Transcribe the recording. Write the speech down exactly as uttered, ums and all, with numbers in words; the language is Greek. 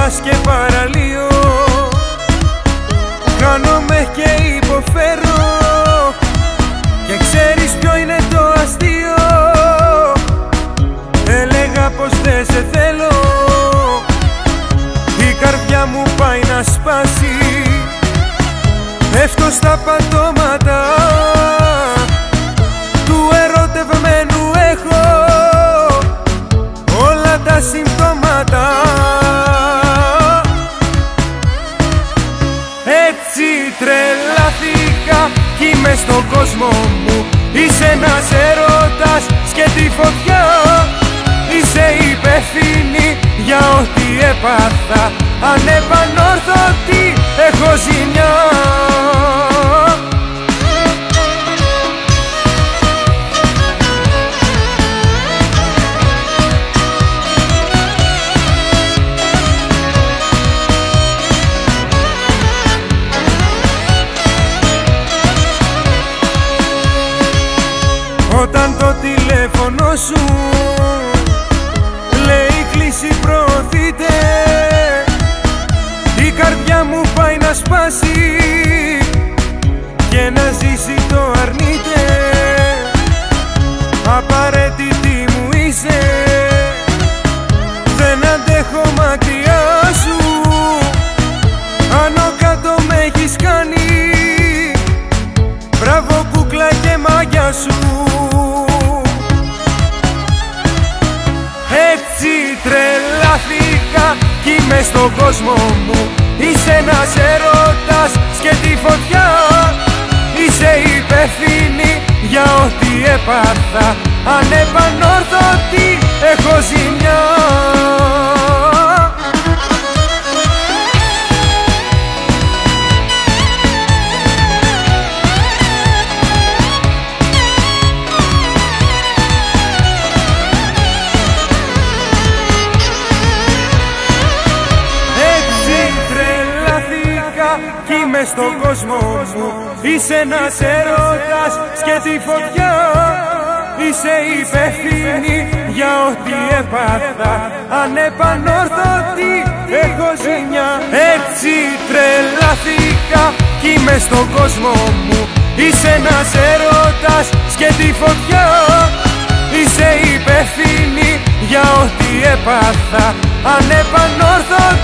πας και παραλύω, χάνομαι και υποφέρω. Και ξέρεις ποιο είναι το αστείο? Έλεγα πως δεν σε θέλω, η καρδιά μου πάει να σπάσει. Πέφτω στα πατώματα του ερωτευμένου, έχω όλα τα συμπτώματα. Έτσι τρελάθηκα κι είμαι στον κόσμο μου. Είσαι ένας έρωτας σκέτη φωτιά. Είσαι υπεύθυνη για ό,τι έπαθα. Ανεπανόρθωτη έχω ζημιά. Όταν το τηλέφωνο σου λέει κλείσει προωθείτε, η καρδιά μου πάει να σπάσει και να ζήσει το αρνείται. Απαραίτητη μου είσαι, δεν αντέχω μακριά σου. Άνω κάτω με έχεις κάνει, μπράβο κούκλα και μάγια σου. Έτσι τρελάθηκα κι είμαι στον κόσμο μου. Είσαι ένας έρωτας σκέτη φωτιά. Είσαι υπεύθυνη για ό,τι έπαθα. Ανεπανόρθωτη έχω ζημιά. Κι είμαι στον κόσμο μου. Είσαι ένας έρωτας σκέτη φωτιά. Είσαι υπεύθυνη για ό,τι έπαθα. Ανεπανόρθωτη έχω ζημιά. Έτσι τρελάθηκα κι είμαι στον κόσμο μου. Είσαι ένας έρωτας σκέτη φωτιά. Είσαι υπεύθυνη για ό,τι έπαθα. Ανεπανόρθωτη